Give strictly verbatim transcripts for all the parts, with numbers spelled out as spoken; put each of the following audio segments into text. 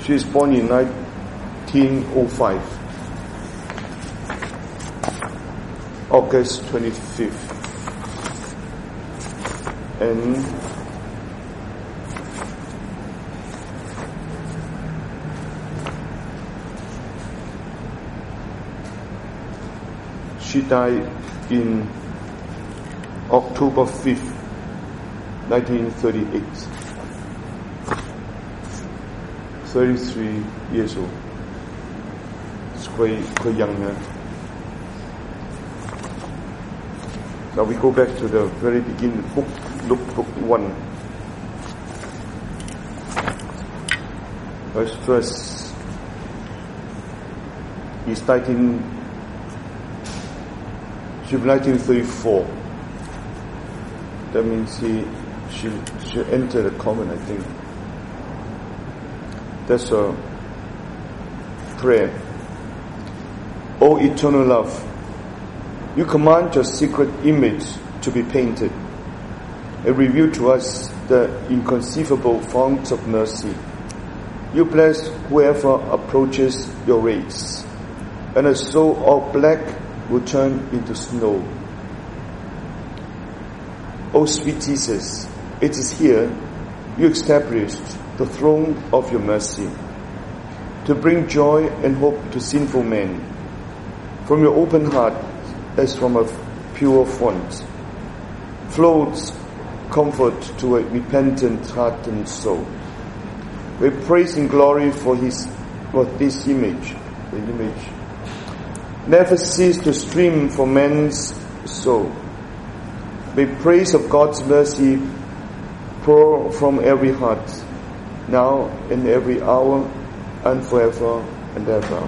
She is born in nineteen oh five, August twenty-fifth. And she died in October fifth, nineteen thirty-eight. thirty-three years old. It's quite, quite young now. Now we go back to the very beginning, book, Luke book one. Verse first is nineteen, she nineteen thirty-four. That means he, she, she entered the common, I think. That's a prayer. O eternal love, you command your secret image to be painted and reveal to us the inconceivable fount of mercy. You bless whoever approaches your rays, and the soul all black will turn into snow. O sweet Jesus, it is here you established the throne of your mercy, to bring joy and hope to sinful men. From your open heart, as from a pure font, flows comfort to a repentant heart and soul. We praise and glory for his, for this image, the image. Never cease to stream from man's soul. May praise of God's mercy pour from every heart, now in every hour and forever and ever.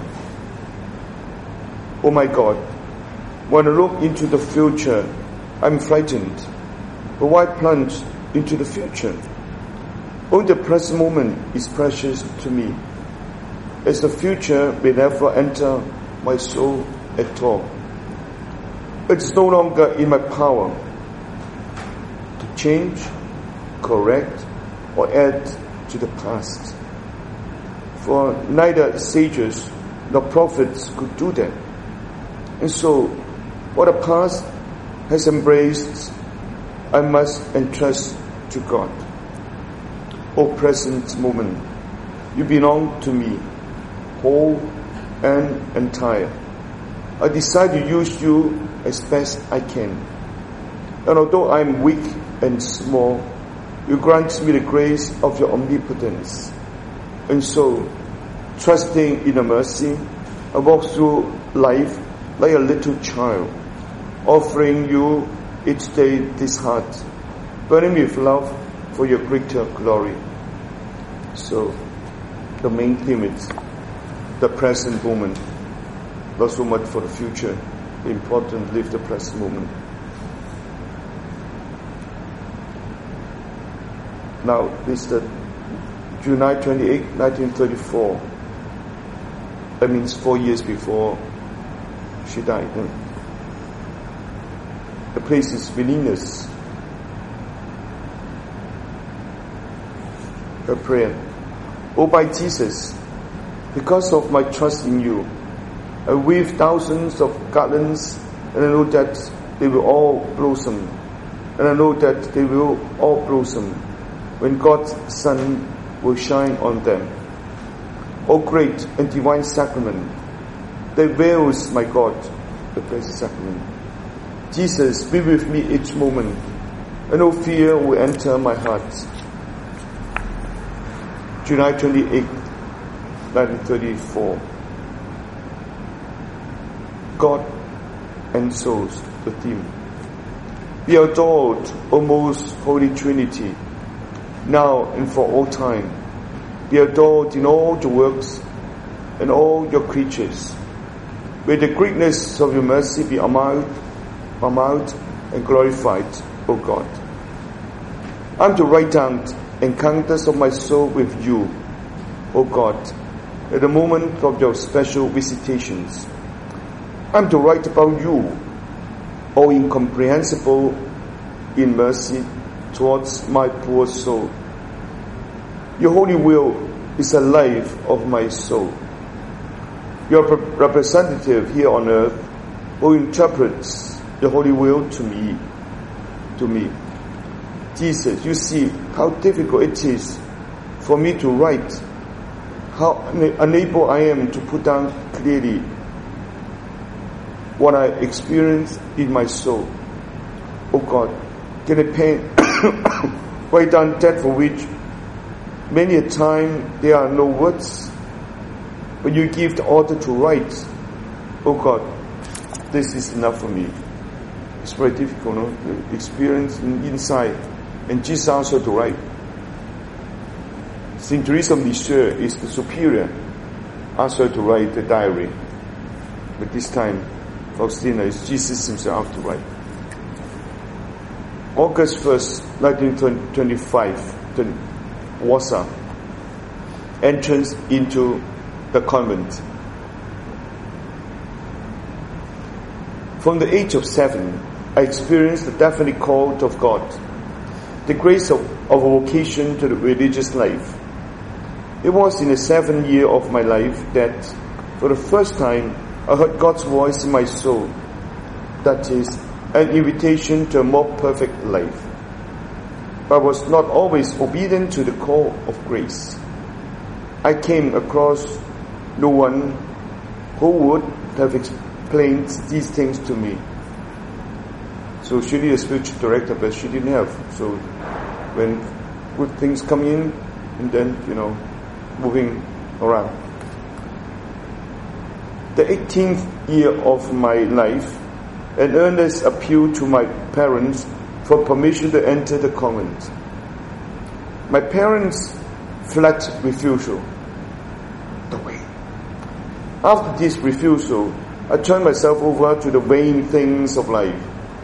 Oh my God, when I look into the future, I'm frightened. But why plunge into the future? Only the present moment is precious to me, as the future may never enter my soul at all. It's no longer in my power to change, correct, or add to the past. For neither sages nor prophets could do that. And so, what the past has embraced, I must entrust to God. O present moment, you belong to me, whole and entire. I decide to use you as best I can. And although I am weak and small, you grant me the grace of your omnipotence. And so, trusting in the mercy, I walk through life like a little child, offering you each day this heart, burning with love for your greater glory. So, the main theme is the present moment, not so much for the future. The important live the present moment. Now, this is the July twenty-eighth, nineteen thirty-four. That means four years before she died. Huh? The place is Venus. Her prayer. Oh, by Jesus, because of my trust in you, I weave thousands of garlands, and I know that they will all blossom. And I know that they will all blossom when God's sun will shine on them. O great and divine sacrament, that veils my God, the blessed sacrament. Jesus, be with me each moment, and no fear will enter my heart. July twenty-eighth, nineteen thirty-four. God and souls, the theme. Be adored, O most holy Trinity, now and for all time. Be adored in all your works and all your creatures. May the greatness of your mercy be admired, admired and glorified, O God. I am to write down encounters of my soul with you, O God, at the moment of your special visitations. I am to write about you, O incomprehensible in mercy towards my poor soul. Your holy will is the life of my soul. Your representative here on earth who interprets the holy will to me, to me. Jesus, you see how difficult it is for me to write, how unable I am to put down clearly what I experience in my soul. Oh God, can I pen write down that for which many a time there are no words, but you give the order to write. Oh God, this is enough for me. It's very difficult, no? The experience inside, and Jesus also to write. Saint Teresa of Lisieux is the superior, asked her to write the diary, but this time Faustina is Jesus himself to write. August first, nineteen twenty-five, Warsaw. Entrance into the convent. From the age of seven, I experienced the definite call of God, the grace of, of a vocation to the religious life. It was in the seventh year of my life that, for the first time, I heard God's voice in my soul, that is, an invitation to a more perfect life. But I was not always obedient to the call of grace. I came across no one who would have explained these things to me. So she needed a spiritual director, but she didn't have. So when good things come in, and then, you know, moving around. The eighteenth year of my life, an earnest appeal to my parents for permission to enter the convent. My parents' flat refusal. The way. After this refusal, I turned myself over to the vain things of life.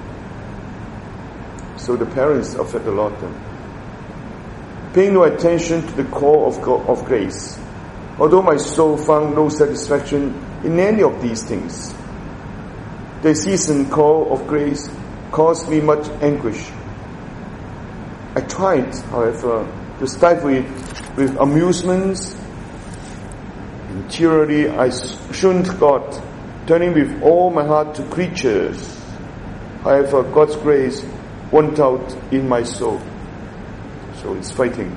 So the parents affect a lot then. Paying no attention to the call of God, of grace, although my soul found no satisfaction in any of these things. The seasoned call of grace caused me much anguish. I tried, however, to stifle it with amusements. Interiorly, I shunned God, turning with all my heart to creatures. However, God's grace went out in my soul. So it's fighting.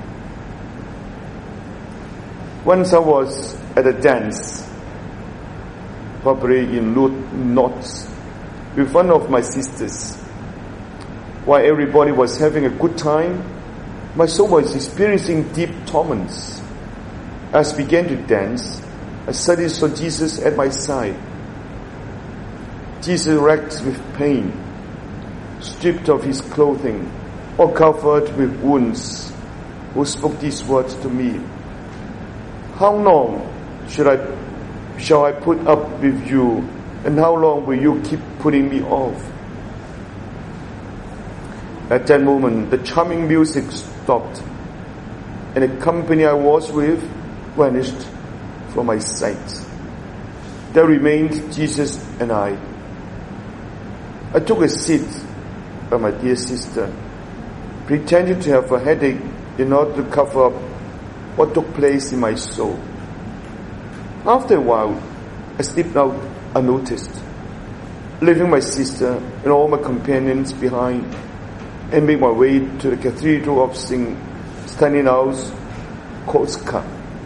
Once I was at a dance, probably in Knots, with one of my sisters. While everybody was having a good time, my soul was experiencing deep torments. As I began to dance, I suddenly saw Jesus at my side. Jesus racked with pain, stripped of his clothing, or covered with wounds, who spoke these words to me. How long should I, shall I put up with you, and how long will you keep putting me off? At that moment, the charming music stopped, and the company I was with vanished from my sight. There remained Jesus and I. I took a seat by my dear sister, pretending to have a headache in order to cover up what took place in my soul. After a while, I slipped out unnoticed, leaving my sister and all my companions behind, and made my way to the Cathedral of Saint Stanislaus Kostka.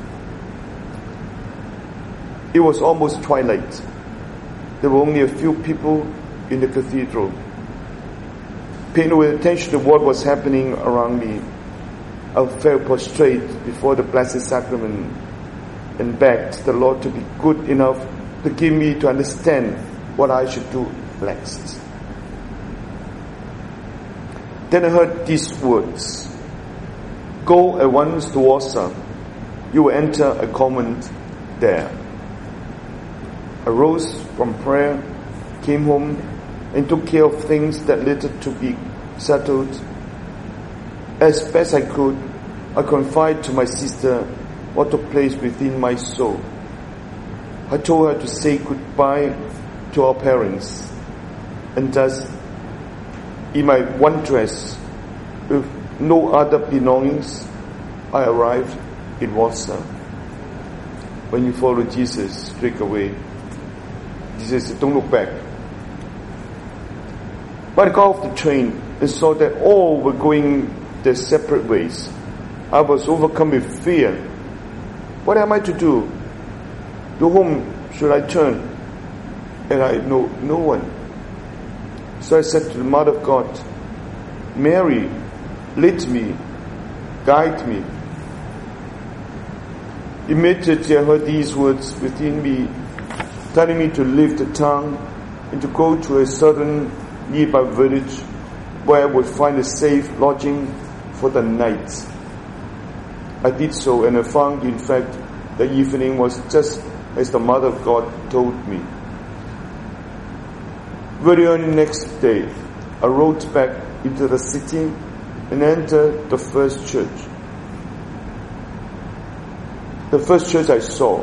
It was almost twilight. There were only a few people in the cathedral. Paying no attention to what was happening around me, I fell prostrate before the Blessed Sacrament and begged the Lord to be good enough to give me to understand what I should do next. Then I heard these words: "Go at once to Warsaw. You will enter a convent there." I rose from prayer, came home, and took care of things that needed to be settled. As best I could, I confided to my sister what took place within my soul. I told her to say goodbye to our parents, and thus, in my one dress, with no other belongings, I arrived in Warsaw. when you follow Jesus straight away. Jesus said, don't look back. But I got off the train and saw that all were going their separate ways. I was overcome with fear. What am I to do? To whom should I turn? And I know no one. So I said to the Mother of God, Mary, lead me, guide me. Immediately I heard these words within me, telling me to leave the town and to go to a certain nearby village where I would find a safe lodging for the night. I did so, and I found, in fact, the evening was just as the Mother of God told me. Very early next day, I rode back into the city and entered the first church. The first church I saw,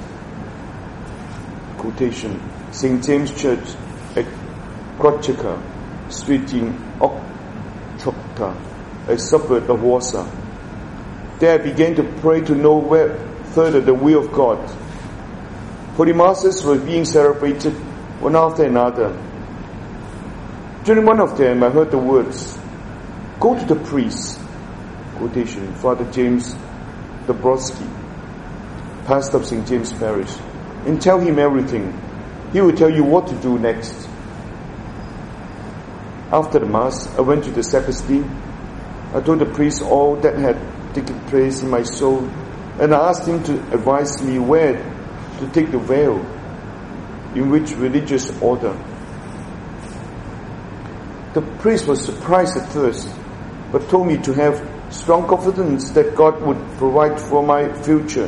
quotation, Saint James Church at Krocheka Street in Okchokta, a suburb of Warsaw. There I began to pray to know where further the will of God. Holy Masses were being celebrated one after another. During one of them, I heard the words, go to the priest, quotation, Father James Dabrowski, pastor of Saint James Parish, and tell him everything. He will tell you what to do next. After the Mass, I went to the sacristy. I told the priest all that had taken place in my soul, and I asked him to advise me where to take the veil, in which religious order. The priest was surprised at first, but told me to have strong confidence that God would provide for my future.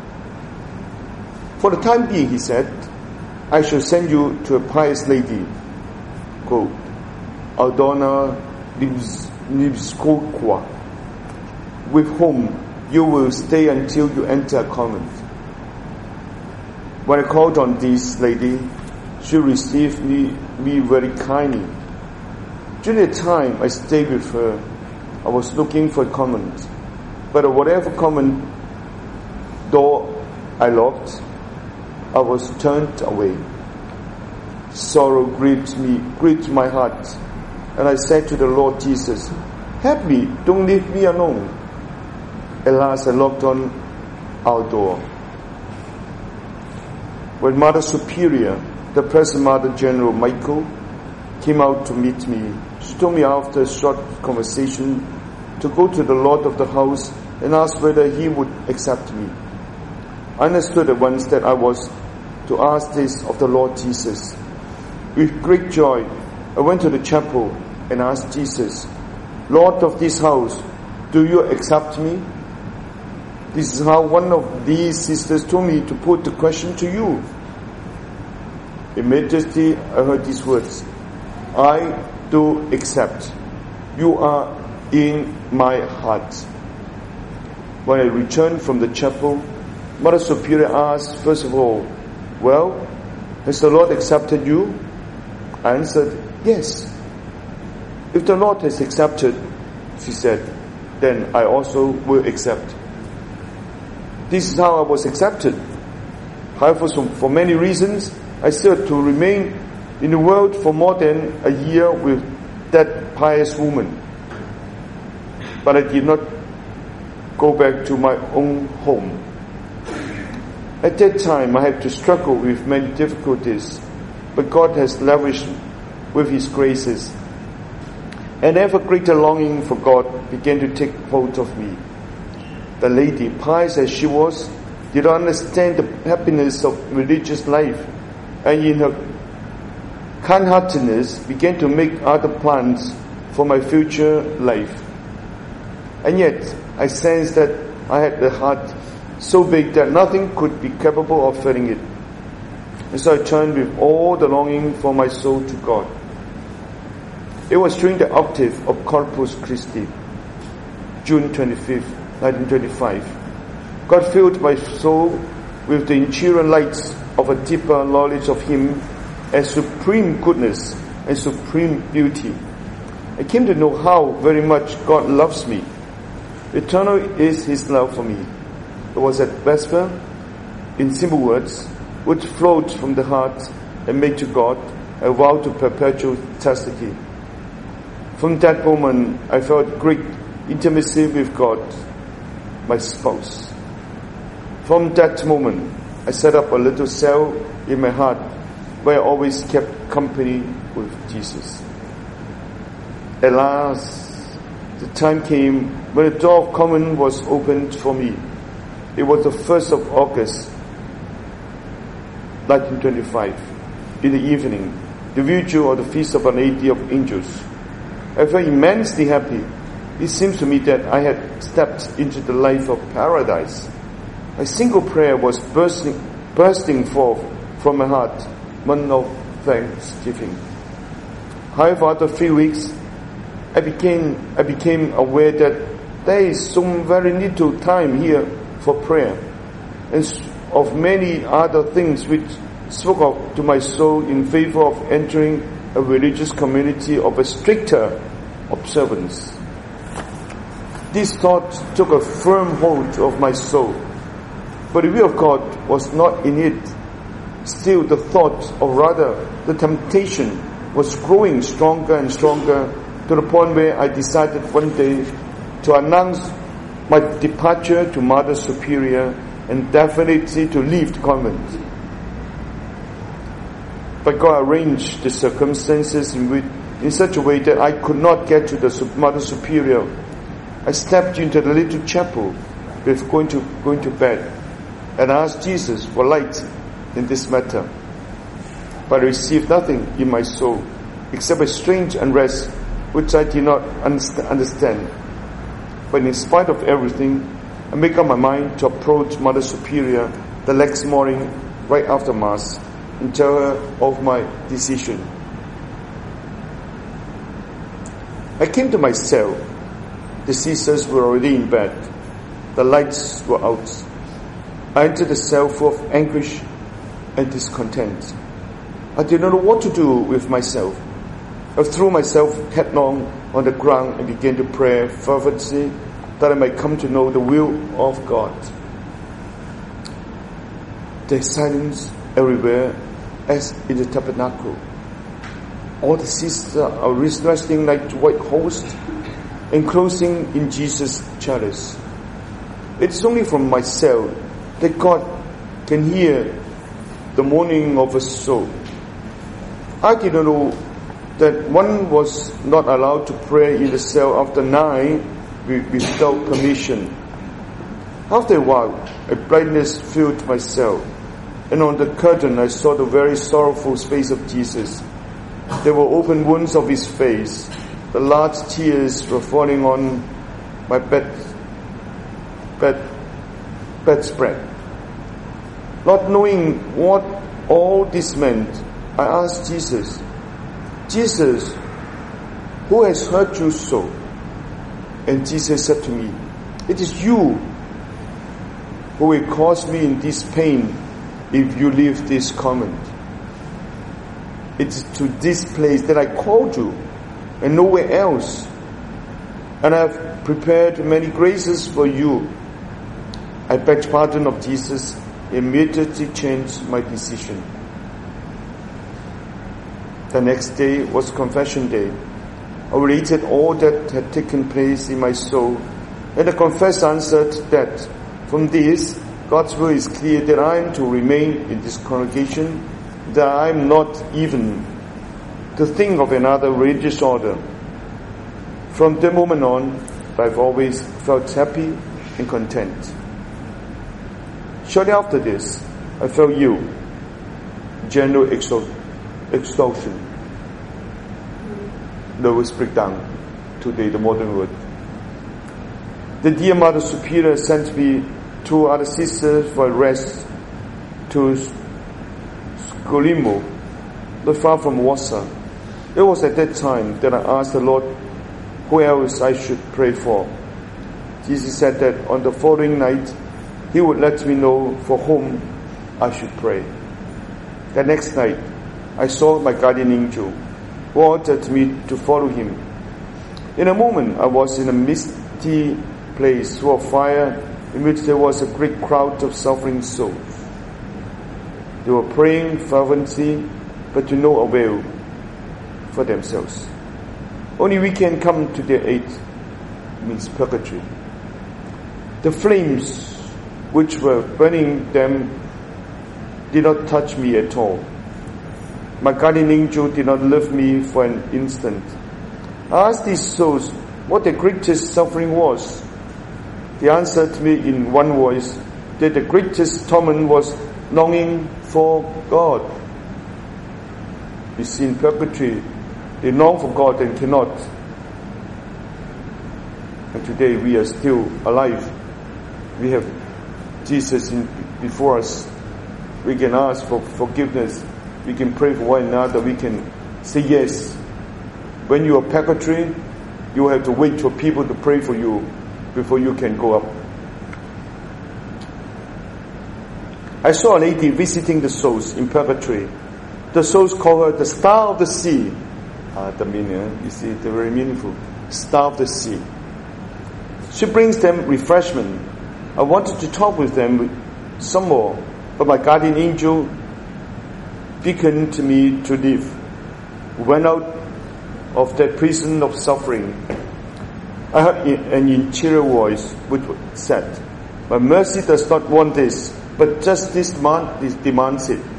For the time being, he said, I shall send you to a pious lady, quote, Aldona Nibskokwa, with whom you will stay until you enter a convent. When I called on this lady, she received me, me very kindly. During the time I stayed with her, I was looking for a convent, but at whatever convent door I locked, I was turned away. Sorrow gripped me, gripped my heart, and I said to the Lord Jesus, help me, don't leave me alone. At last I locked on our door. When Mother Superior, the present Mother General Michael, came out to meet me, she told me after a short conversation to go to the Lord of the house and ask whether he would accept me. I understood at once that I was to ask this of the Lord Jesus. With great joy, I went to the chapel and asked Jesus, Lord of this house, do you accept me? This is how one of these sisters told me to put the question to you. Immediately I heard these words, I do accept. You are in my heart. When I returned from the chapel, Mother Superior asked, first of all, well, has the Lord accepted you? I answered, yes. If the Lord has accepted, she said, then I also will accept. This is how I was accepted. However, for many reasons, I still had to remain in the world for more than a year with that pious woman. But I did not go back to my own home. At that time, I had to struggle with many difficulties, but God has lavished with His graces. An ever greater longing for God began to take hold of me. The lady, pious as she was, did not understand the happiness of religious life, and in her kind-heartedness began to make other plans for my future life. And yet, I sensed that I had a heart so big that nothing could be capable of filling it. And so I turned with all the longing for my soul to God. It was during the octave of Corpus Christi, June twenty-fifth, nineteen twenty-five. God filled my soul with the interior lights of a deeper knowledge of Him as supreme goodness and supreme beauty. I came to know how very much God loves me. Eternal is His love for me. It was at Vesper in simple words, which flowed from the heart and made to God a vow to perpetual chastity. From that moment, I felt great intimacy with God, my spouse. From that moment, I set up a little cell in my heart where I always kept company with Jesus. At last, the time came when the door of common was opened for me. It was the first of August, nineteen twenty-five, in the evening, the vigil of the Feast of Nativity of Angels. I felt immensely happy. It seems to me that I had stepped into the life of paradise. A single prayer was bursting, bursting forth from my heart, one of thanksgiving. However, after three weeks, I became I became aware that there is so very little time here for prayer, and of many other things which spoke up to my soul in favor of entering a religious community of a stricter observance. This thought took a firm hold of my soul, but the will of God was not in it. Still, the thought, or rather the temptation, was growing stronger and stronger to the point where I decided one day to announce my departure to Mother Superior and definitely to leave the convent. But God arranged the circumstances in, which, in such a way that I could not get to the Mother Superior. I stepped into the little chapel before going to, going to bed and asked Jesus for light in this matter. But I received nothing in my soul except a strange unrest which I did not understand. But in spite of everything, I make up my mind to approach Mother Superior the next morning right after Mass and tell her of my decision. I came to my cell. The sisters were already in bed. The lights were out. I entered the cell full of anguish and discontent. I did not know what to do with myself. I threw myself headlong on the ground and began to pray fervently that I might come to know the will of God. There is silence everywhere as in the tabernacle. All the sisters are resting like white hosts, enclosing in Jesus' chalice. It is only from my cell that God can hear the mourning of a soul. I did not know that one was not allowed to pray in the cell after nine without permission. After a while, a brightness filled my cell, and on the curtain I saw the very sorrowful face of Jesus. There were open wounds of his face. The large tears were falling on my bed, bed, bedspread. Not knowing what all this meant, I asked Jesus, Jesus, who has hurt you so? And Jesus said to me, it is you who will cause me in this pain if you leave this convent. It is to this place that I called you and nowhere else. And I have prepared many graces for you. I begged pardon of Jesus, immediately changed my decision. The next day was confession day. I related all that had taken place in my soul, and the confessor answered that from this, God's will is clear that I am to remain in this congregation, that I am not even to think of another religious order. From that moment on, I've always felt happy and content. Shortly after this, I felt ill, general exhaustion. Extortion, nervous breakdown, today the modern word. The dear Mother Superior sent me two other sisters for a rest to Skolimo, not far from Warsaw. It was at that time that I asked the Lord who else I should pray for. Jesus said that on the following night He would let me know for whom I should pray. The next night, I saw my guardian angel, who ordered me to follow him. In a moment, I was in a misty place full of fire, in which there was a great crowd of suffering souls. They were praying fervently, but to no avail for themselves. Only we can come to their aid, means purgatory. The flames which were burning them did not touch me at all. My guardian angel did not leave me for an instant. I asked these souls what their greatest suffering was. They answered me in one voice that the greatest torment was longing for God. You see, in purgatory, they long for God and cannot. And today we are still alive. We have Jesus in, before us. We can ask for forgiveness. We can pray for one another. We can say yes. When you are purgatory, you have to wait for people to pray for you before you can go up. I saw a lady visiting the souls in purgatory. The souls call her the star of the sea. Ah, the meaning, you see, they're very meaningful. Star of the sea. She brings them refreshment. I wanted to talk with them some more, but my guardian angel beckoned to me to leave. We went out of that prison of suffering. I heard an interior voice which said, "My mercy does not want this, but justice demand, this demands it."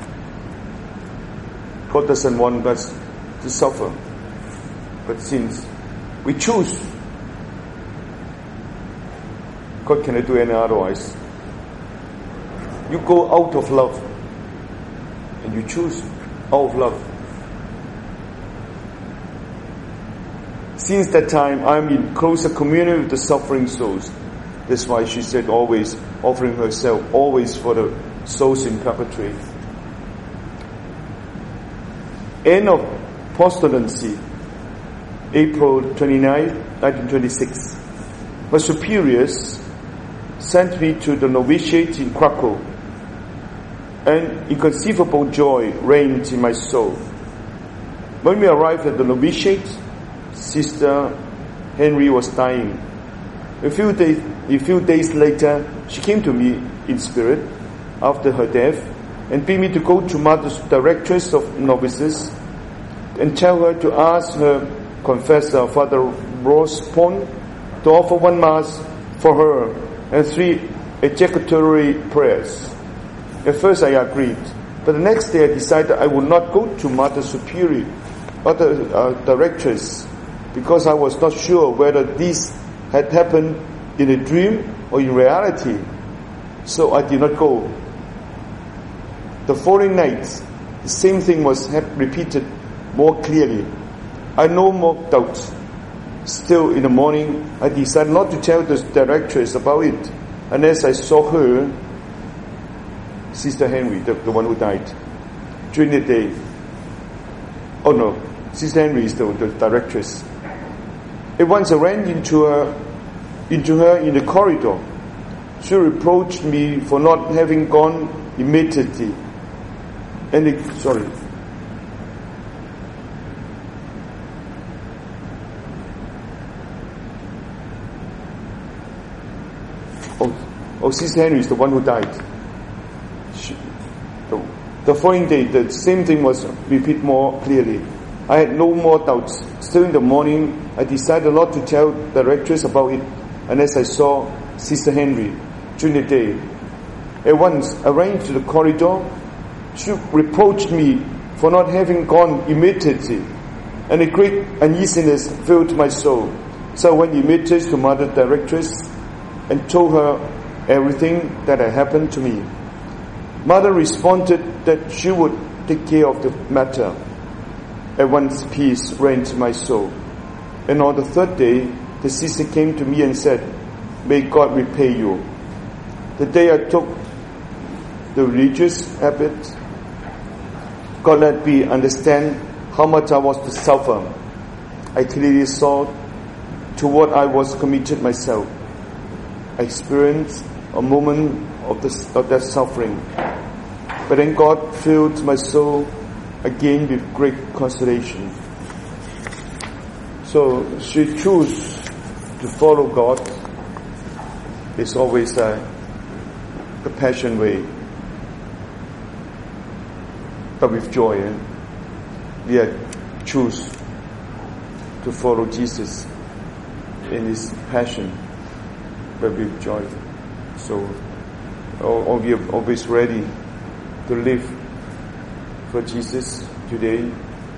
God doesn't want us to suffer, but since we choose, God cannot do any otherwise. You go out of love, and you choose out of love. Since that time, I'm in closer communion with the suffering souls. That's why she said always, offering herself always for the souls in purgatory. End of postulancy, April twenty-ninth, nineteen twenty-six. My superiors sent me to the novitiate in Krakow, and inconceivable joy reigned in my soul. When we arrived at the novitiate, Sister Henry was dying. A few days, a few days later, she came to me in spirit after her death and bid me to go to Mother's Directress of Novices and tell her to ask her confessor, Father Rose Pon, to offer one Mass for her and three ejecutatory prayers. At first I agreed, but the next day I decided I would not go to Mother Superior, Mother uh, Directress, because I was not sure whether this had happened in a dream or in reality. So I did not go. The following night, the same thing was repeated more clearly. I had no more doubts. Still, in the morning, I decided not to tell the directress about it unless I saw her, Sister Henry, the, the one who died, during the day. Oh no, Sister Henry is the, the directress. At once I ran into her, into her in the corridor. She reproached me for not having gone immediately. And it, sorry. Oh, oh, Sister Henry is the one who died. She, the, the following day, the same thing was repeated more clearly. I had no more doubts. Still in the morning, I decided not to tell the directress about it unless I saw Sister Henry during the day. At once, I ran into the corridor. She reproached me for not having gone immediately, and a great uneasiness filled my soul. So I went immediately to Mother Directress and told her everything that had happened to me. Mother responded that she would take care of the matter. At once peace reigned in my soul. And on the third day, the sister came to me and said, "May God repay you." The day I took the religious habit, God let me understand how much I was to suffer. I clearly saw to what I was committed myself. I experienced a moment of, the, of that suffering. But then God filled my soul again with great consolation. So she chose to follow God. It's always uh, the passion way. but with joy. Eh? We are choose to follow Jesus in His passion, but with joy. So, or we are always ready to live for Jesus today.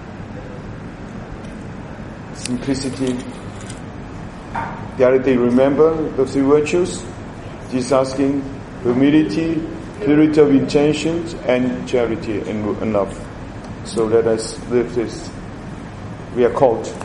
Simplicity. The other day, remember the three virtues? Jesus asking humility, purity of intentions, and charity and love. So let us live this. We are called